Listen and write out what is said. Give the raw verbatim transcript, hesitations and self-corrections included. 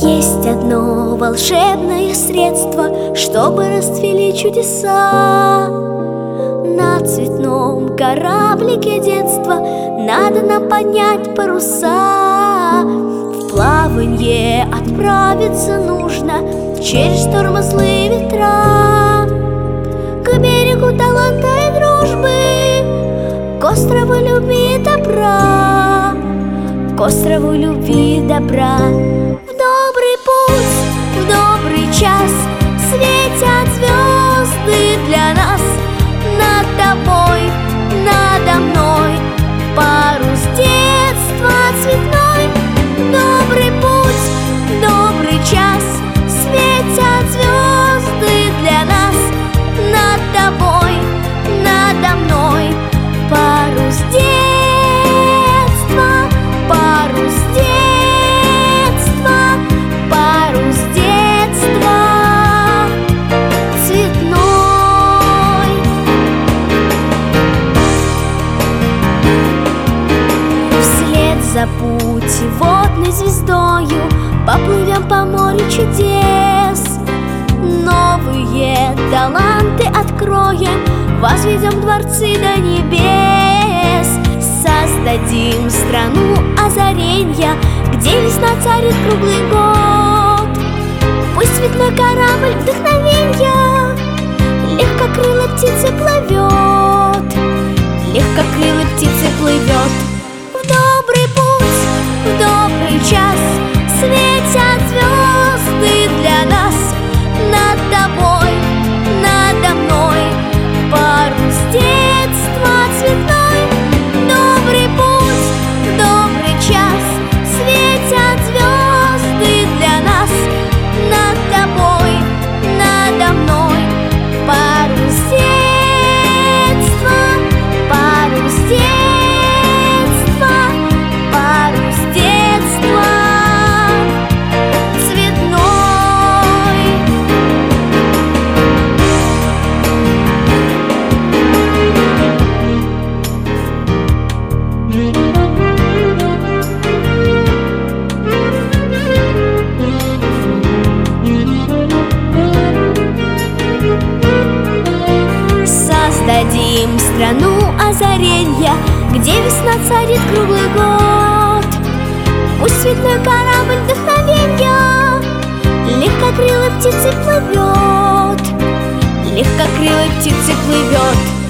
Есть одно волшебное средство, чтобы расцвели чудеса. На цветном кораблике детства надо нам поднять паруса. В плаванье отправиться нужно через тормозлые ветра, к берегу таланта и дружбы, к острову любви и добра, к острову любви и добра. В добрый путь, в добрый час светят звезды для нас. Над тобой, надо мной парус детства цветной. В добрый путь, в добрый час светят звезды для нас. Над тобой, надо мной парус детства, парус детства, парус детства цветной. Вслед за путеводной звездою поплывем по морю чудес. Новые таланты откроем, возведем дворцы до небес. Создадим страну озаренья, где весна царит круглый год. Пусть цветной корабль вдохновенья легкокрылой птицы плывет, легкокрылой птицы плывет. В добрый путь, в добрый час светят звезды для нас. Над тобой, надо мной парус детства цветной. В добрый путь, в добрый час светят звезды для нас. Над тобой, надо мной парус детства, парус детства, парус детства цветной. Создадим страну озаренья, где весна царит круглый год. Пусть цветной корабль вдохновенья легкокрылой птицы плывет, легкокрылой птицы плывет.